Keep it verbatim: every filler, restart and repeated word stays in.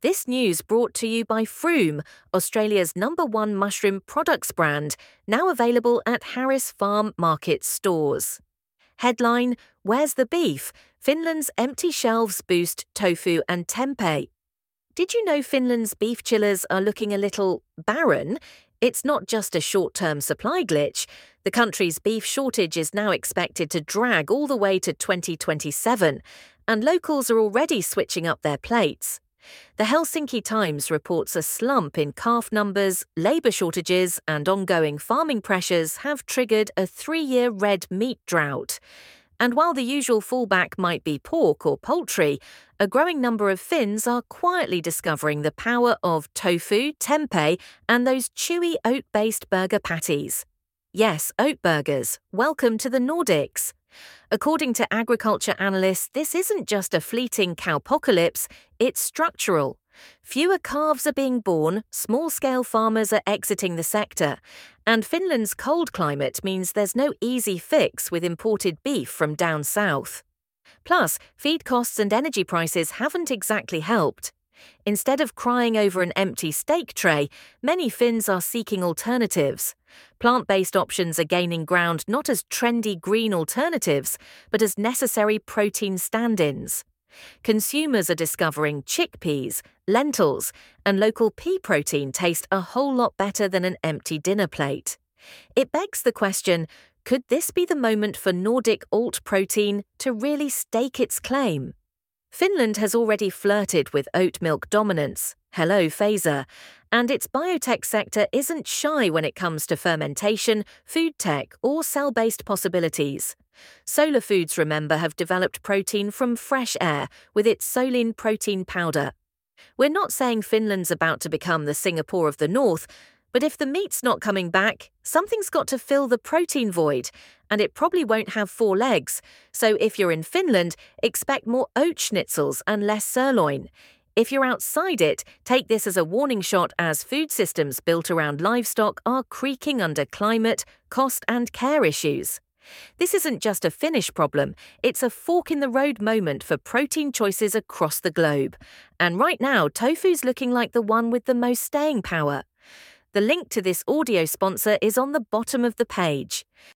This news brought to you by Froome, Australia's number one mushroom products brand, now available at Harris Farm Market stores. Headline: Where's the beef? Finland's empty shelves boost tofu and tempeh. Did you know Finland's beef chillers are looking a little barren? It's not just a short-term supply glitch. The country's beef shortage is now expected to drag all the way to twenty twenty-seven, and locals are already switching up their plates. The Helsinki Times reports a slump in calf numbers, labour shortages and ongoing farming pressures have triggered a three-year red meat drought. And while the usual fallback might be pork or poultry, a growing number of Finns are quietly discovering the power of tofu, tempeh and those chewy oat-based burger patties. Yes, oat burgers. Welcome to the Nordics. According to agriculture analysts, this isn't just a fleeting cowpocalypse, it's structural. Fewer calves are being born, small-scale farmers are exiting the sector, and Finland's cold climate means there's no easy fix with imported beef from down south. Plus, feed costs and energy prices haven't exactly helped. Instead of crying over an empty steak tray, many Finns are seeking alternatives. Plant-based options are gaining ground not as trendy green alternatives, but as necessary protein stand-ins. Consumers are discovering chickpeas, lentils, and local pea protein taste a whole lot better than an empty dinner plate. It begs the question, could this be the moment for Nordic alt protein to really stake its claim? Finland has already flirted with oat milk dominance, hello Pfizer, and its biotech sector isn't shy when it comes to fermentation, food tech, or cell-based possibilities. Solar Foods, remember, have developed protein from fresh air with its Solein protein powder. We're not saying Finland's about to become the Singapore of the North, but if the meat's not coming back, something's got to fill the protein void, and it probably won't have four legs. So if you're in Finland, expect more oat schnitzels and less sirloin. If you're outside it, take this as a warning shot as food systems built around livestock are creaking under climate, cost and care issues. This isn't just a Finnish problem, it's a fork-in-the-road moment for protein choices across the globe. And right now, tofu's looking like the one with the most staying power. The link to this audio sponsor is on the bottom of the page.